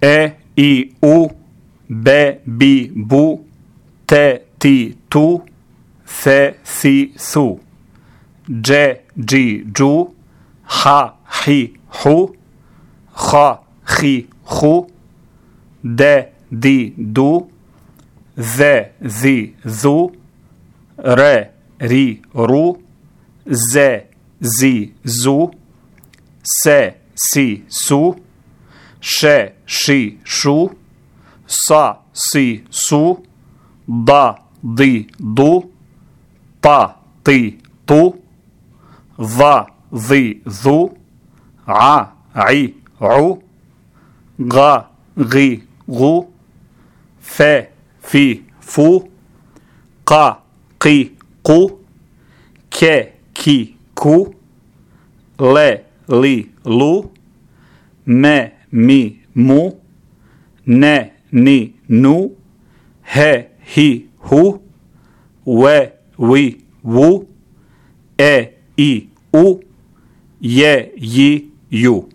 e, i, u, be, bi, bu, te, ti, tu, se, si, su, dže, dži, džu, ha, hi, hu, ha, hi, hu, de, di, du, ze, zi, zu, re, ri, ru, ze, zi, zu, se, si, su, še, ši, šu, sa, si, su, da, di, du, ta, ti, tu, va, zi, zu, a, i, u, ga, gi, gu, fe, fi, fu, ka, ki, ku, ke, ki, ku, le, li, lu, me, mi, mu, ne, ni, nu, he, hi, hu, we, wi, wu, e, i, u, je, ji, ju.